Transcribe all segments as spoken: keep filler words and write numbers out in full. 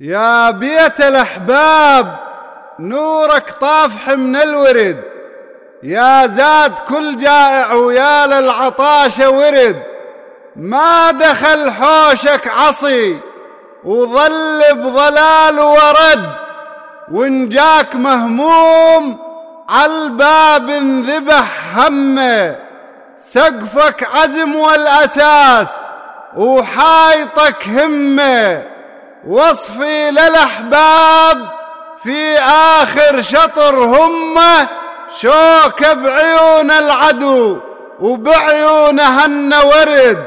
يا بيت الأحباب نورك طافح من الورد، يا زاد كل جائع ويا للعطاش ورد. ما دخل حوشك عصي وظل بظلال ورد، وإن جاك مهموم عالباب انذبح همه. سقفك عزم والأساس وحايطك همه، وصفي للأحباب في آخر شطر همه. شوك بعيون العدو وبعيونهن ورد.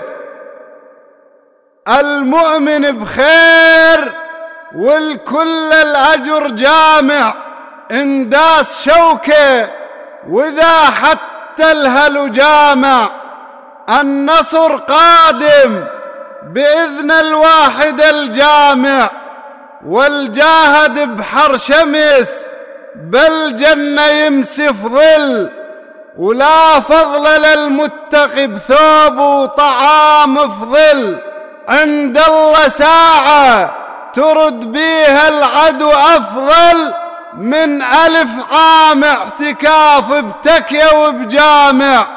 المؤمن بخير والكل الأجر جامع، انداس شوكه وذا حتى الهل جامع. النصر قادم بإذن الواحد الجامع، والجاهد بحر شمس بل جنة يمسف ظل. ولا فضل للمتقي بثوب وطعام فضل، عند الله ساعة ترد بيها العدو أفضل من ألف عام اعتكاف بتكية وبجامع.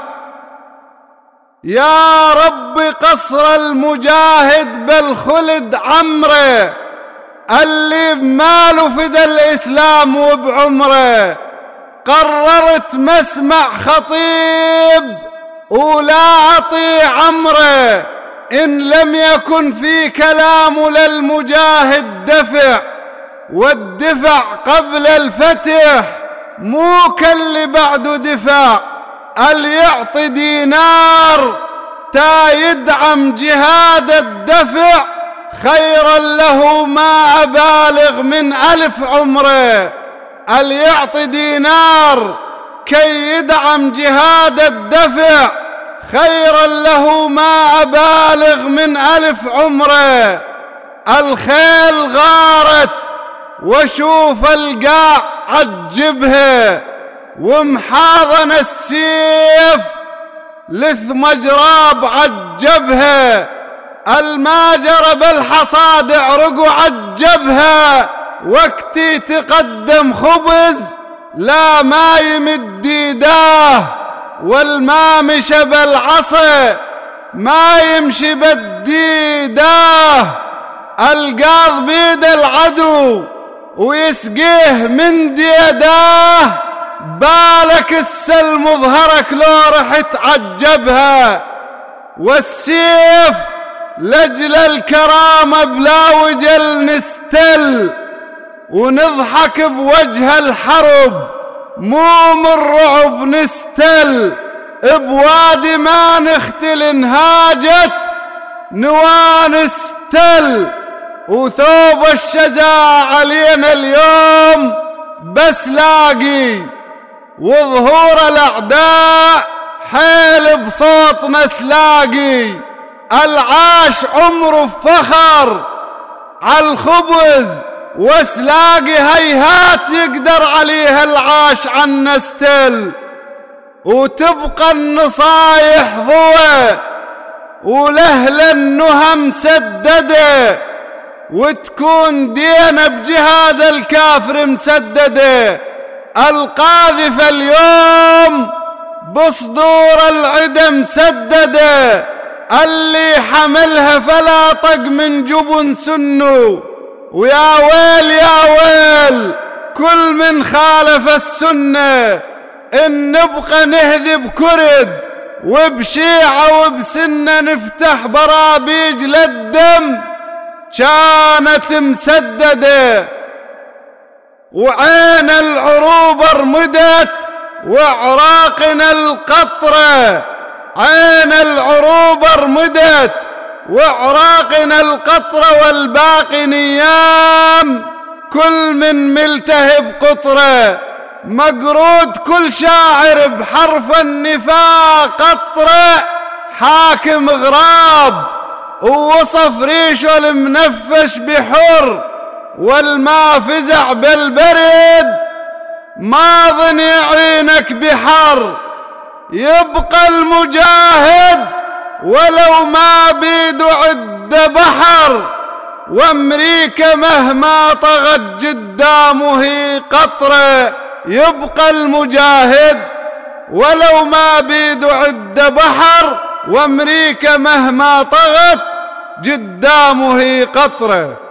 يا رب قصر المجاهد بالخلد عمره، اللي بماله فدى الإسلام وبعمره. قررت مسمع خطيب ولا أطيع عمره، إن لم يكن في كلام للمجاهد دفع. والدفع قبل الفتح مو كاللي بعده دفاع. اللي يعطي دينار تا يدعم جهاد الدفع، خيرا له ما أبالغ من ألف عمره. اللي يعطي دينار كي يدعم جهاد الدفع، خيرا له ما أبالغ من ألف عمره. الخيل غارت وشوف القاع عجبها، ومحاضن السيف لثم جراب عجبها. الماجر بالحصاد عرق عجبها، وقتي تقدم خبز لا ما يمد يداه. والما مشى بالعصا ما يمشي بديداه. القاض بيد العدو ويسقيه من ديداه، بالك السلم ظهرك لو رحت عجبها. والسيف لجل الكرامة بلا وجل نستل، ونضحك بوجه الحرب مو من رعب نستل. بوادي ما نختل انهاجت نوانستل، وثوب الشجاعة علينا اليوم بس لاقي. وظهور الأعداء حيل بصوتنا سلاقي. العاش عمره فخر عالخبز وسلاقي، هيهات يقدر عليها العاش عنا ستل. وتبقى النصايح ضوء ولهل النهى مسددة، وتكون دينا بجهاد الكافر مسددة. القاذفة اليوم بصدور العدى مسددة، اللي حملها فلا طق من جبن سنه. ويا ويل يا ويل كل من خالف السنة، إن نبقى نهذي بكرد وبشيعة وبسنة، نفتح برابيج للدم كانت مسددة. وعين العروب رمدت وعراقنا القطرة، عين العروب رمدت وعراقنا القطرة. والباقي نيام كل من ملتهب قطرة، مقرود كل شاعر بحرف النفاق قطرة. حاكم غراب ووصف ريشه المنفش بحر، والما فزع بالبرد ما ظن يعينك بحر. يبقى المجاهد ولو ما بيده عد بحر، وامريكا مهما طغت قدامه قطرة، يبقى المجاهد ولو ما بيد عد بحر، وامريكا مهما طغت قدامه قطرة.